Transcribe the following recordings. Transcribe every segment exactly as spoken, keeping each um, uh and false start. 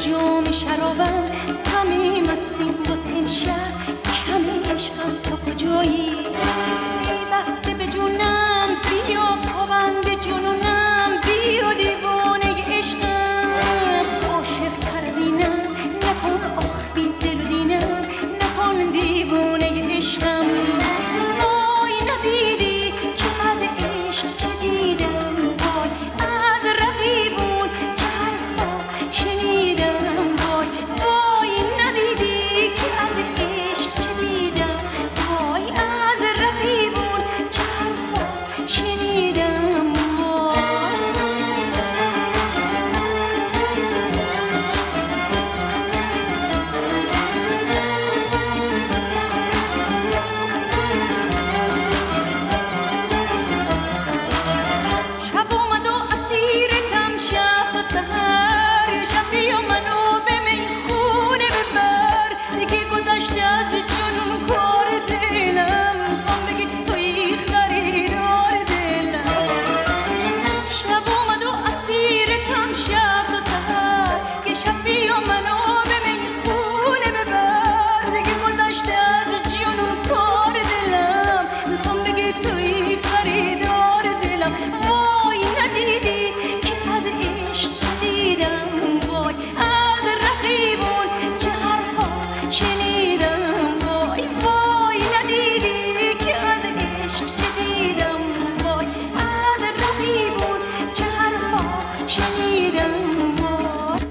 جام شرابم کمی مستیم باز امشب کمی عشقم تو کجایی بسته به جونم بیا پابند جنونم بیا دیوانه عشقم عاشق تر از اینم نکن آخ بی دل و دینم نکن دیوانه عشقم وای ندیدی که از عشق چه دیدم وای از رقیبون چه حرفا شنیدم وای وای ندیدی که از عشق چه دیدم وای از رقیبون چه حرفا شنیدم شب اومد و اسیرتم شب و سحر شب بیا منو به میخونه ببر دیگه گذشته از جنون کار دلم هم بگی توی خریدار دلم شب اومد و اسیرتم شب و سحر یه شب بیا منو به میخونه ببر دیگه گذشته از جنون کار دلم هم بگی توی خریدار دلم وای ندیدی که از عشق چه دیدم وای از رقیبون چه حرفا شنیدم وای وای ندیدی که از عشق چه دیدم وای از رقیبون چه حرفا شنیدم وای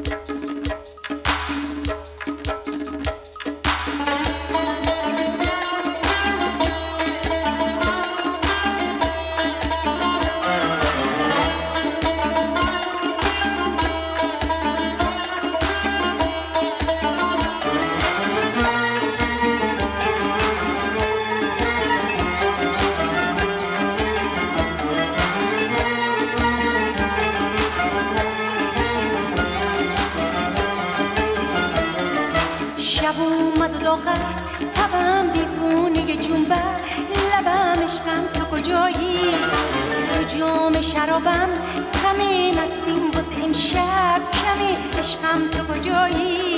شب اومد و داغت تبم دیوونه جنبه لبم عشقم تو کجایی تو جام شرابم کمی مستیم باز امشب کمی عشقم تو کجایی